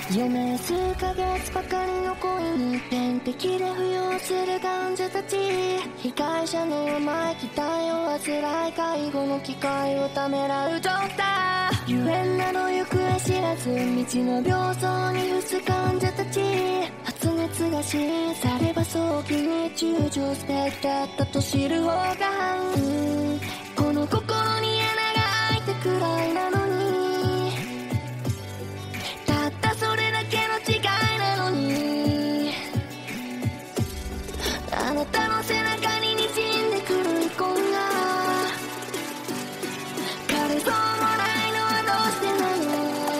余命数ヶ月ばかりの恋に点滴で付与する患者たち、被害者の甘い期待を患い、介護の機会をためらうドクター、ゆえんなど行方知らず道の病巣に伏す患者たち、発熱が支援されば早期に中上スペックだったと知る方が半、この心に穴が開いたくらいなのに、たったそれだけの違いなのに、あなたの背中に滲んでくる遺恨が枯れそうもないのはどうしてなの。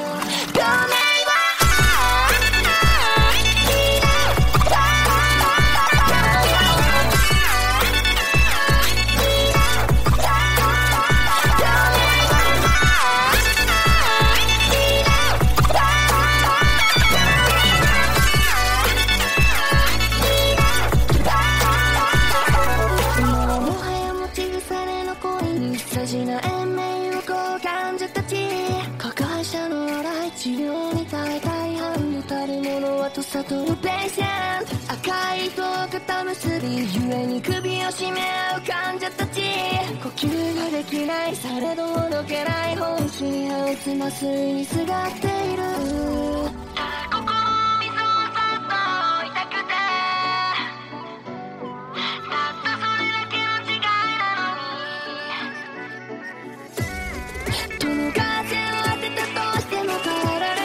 大事な延命を患者たち、加害者の荒い治療に耐え大半のたるものはと悟るペーシェント、赤い糸を肩結びゆえに首を絞め合う患者たち、呼吸ができないされどほどけない本気に歯をつますにすがっている、どの風を当てたとしても変えられない、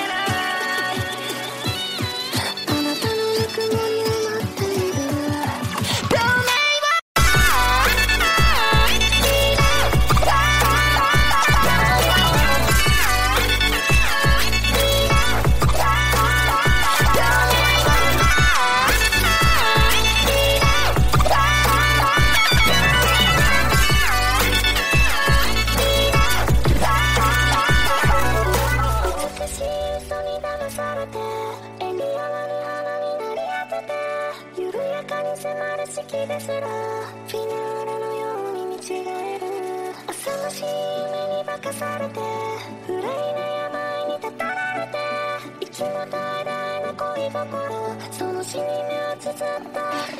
あなたのぬくもりを待っている、透明式ですらフィナーレのように見違える、浅ましい夢に化かされて憂いな病にたたられて、息も絶え絶えな恋心、その死に目を綴った